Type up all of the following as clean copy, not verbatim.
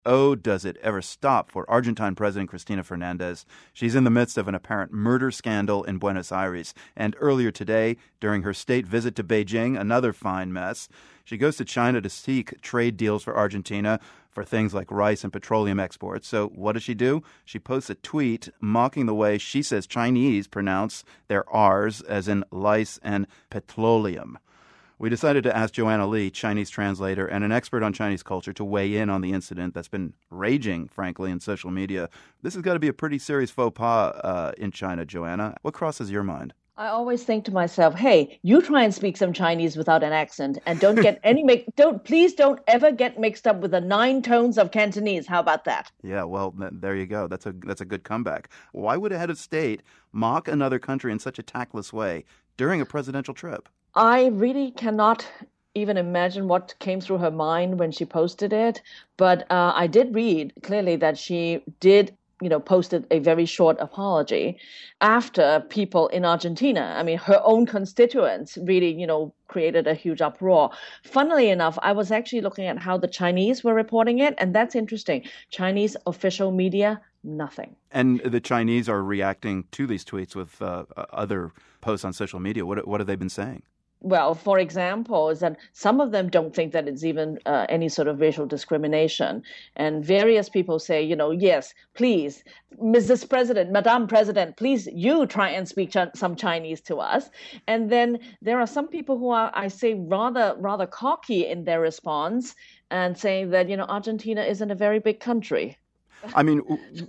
Oh, does it ever stop for Argentine President Cristina Fernandez. She's in the midst of an apparent murder scandal in Buenos Aires. And earlier today, during her state visit to Beijing, another fine mess. She goes to China to seek trade deals for Argentina for things like rice and petroleum exports. So what does she do? She posts a tweet mocking the way she says Chinese pronounce their R's, as in lice and petroleum. We decided to ask Joanna Lee, Chinese translator and an expert on Chinese culture, to weigh in on the incident that's been raging, frankly, in social media. This has got to be a pretty serious faux pas in China, Joanna. What crosses your mind? I always think to myself, hey, you try and speak some Chinese without an accent and please don't ever get mixed up with the 9 tones of Cantonese. How about that? Yeah, well, there you go. That's a good comeback. Why would a head of state mock another country in such a tactless way during a presidential trip? I really cannot even imagine what came through her mind when she posted it. But I did read clearly that she did, posted a very short apology after people in Argentina, I mean, her own constituents really, created a huge uproar. Funnily enough, I was actually looking at how the Chinese were reporting it, and that's interesting. Chinese official media, nothing. And the Chinese are reacting to these tweets with other posts on social media. What have they been saying? Well, for example, is that some of them don't think that it's even any sort of racial discrimination. And various people say, yes, please, Mrs. President, Madame President, please, you try and speak some Chinese to us. And then there are some people who are, I say, rather cocky in their response and saying that, Argentina isn't a very big country. I mean,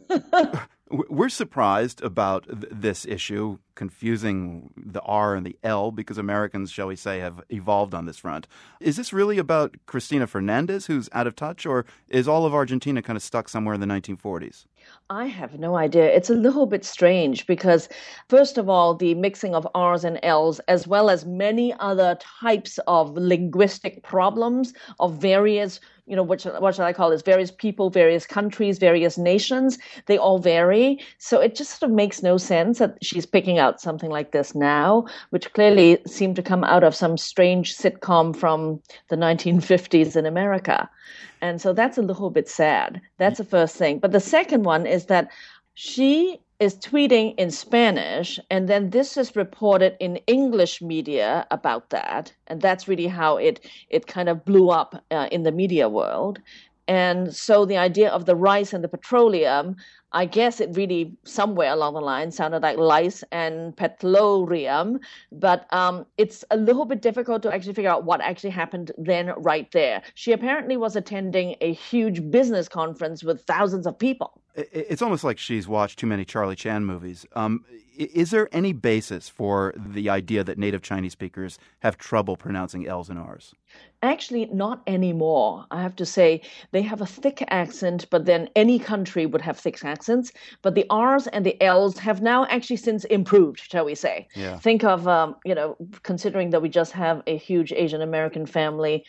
we're surprised about this issue, confusing the R and the L, because Americans, shall we say, have evolved on this front. Is this really about Cristina Fernandez, who's out of touch, or is all of Argentina kind of stuck somewhere in the 1940s? I have no idea. It's a little bit strange because, first of all, the mixing of R's and L's, as well as many other types of linguistic problems of various, what shall I call this, various people, various countries, various nations, they all vary. So it just sort of makes no sense that she's picking out something like this now, which clearly seemed to come out of some strange sitcom from the 1950s in America. And so that's a little bit sad. That's the first thing. But the second one is that she is tweeting in Spanish, and then this is reported in English media about that. And that's really how it kind of blew up in the media world. And so the idea of the rice and the petroleum, I guess it really somewhere along the line sounded like lice and petroleum, but it's a little bit difficult to actually figure out what actually happened then right there. She apparently was attending a huge business conference with thousands of people. It's almost like she's watched too many Charlie Chan movies. Is there any basis for the idea that native Chinese speakers have trouble pronouncing L's and R's? Actually, not anymore. I have to say they have a thick accent, but then any country would have thick accents. But the R's and the L's have now actually since improved, shall we say. Yeah. Think of, considering that we just have a huge Asian American family,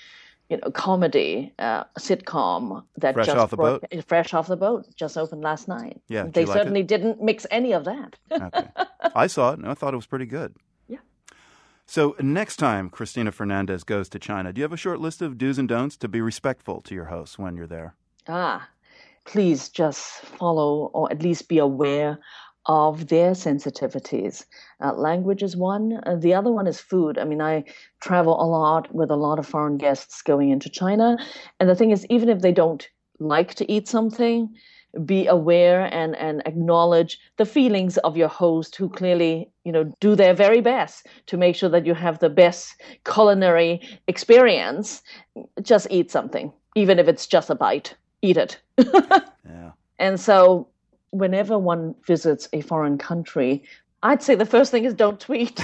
comedy sitcom that Fresh Off the Boat. Fresh Off the Boat just opened last night. Yeah, they certainly didn't mix any of that. Okay. I saw it and I thought it was pretty good. Yeah. So next time Cristina Fernandez goes to China, do you have a short list of do's and don'ts to be respectful to your hosts when you're there? Please just follow or at least be aware of their sensitivities. Language is one. The other one is food. I mean, I travel a lot with a lot of foreign guests going into China. And the thing is, even if they don't like to eat something, be aware and acknowledge the feelings of your host who clearly, do their very best to make sure that you have the best culinary experience. Just eat something, even if it's just a bite. Eat it. Yeah. And so whenever one visits a foreign country, I'd say the first thing is don't tweet.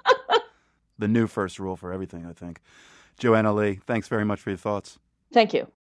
The new first rule for everything, I think. Joanna Lee, thanks very much for your thoughts. Thank you.